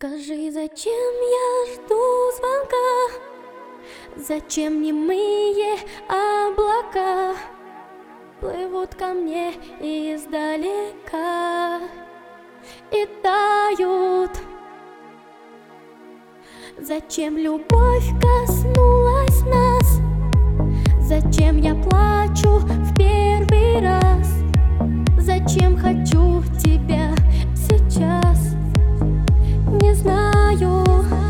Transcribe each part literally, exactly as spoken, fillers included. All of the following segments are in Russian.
Скажи, зачем я жду звонка? Зачем немые облака плывут ко мне издалека и тают? Зачем любовь коснулась нас? Зачем я плачу в первый раз? Зачем хочу тебя сейчас? Не знаю.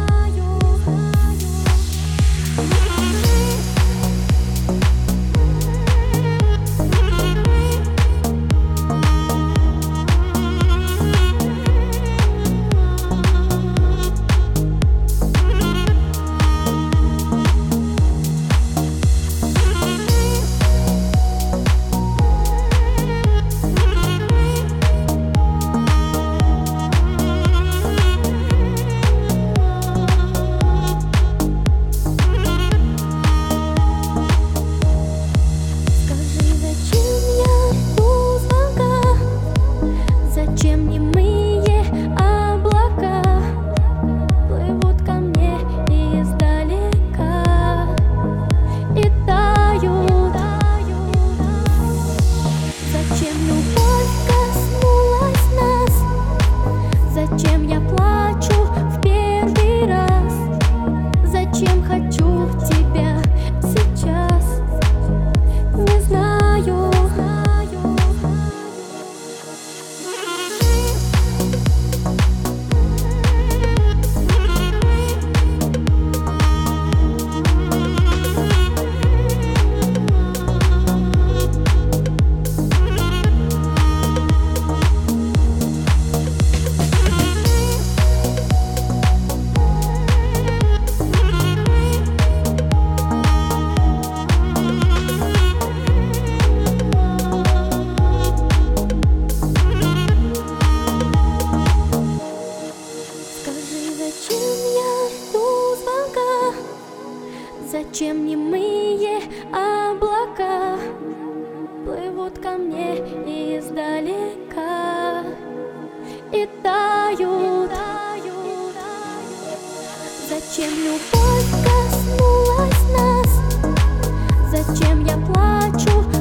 Зачем немые облака плывут ко мне издалека и тают? Зачем любовь коснулась нас? Зачем я плачу в первый раз? Зачем хочу тебя сейчас? Не знаю. Зачем немые облака плывут ко мне издалека и тают? Зачем любовь коснулась нас? Зачем я плачу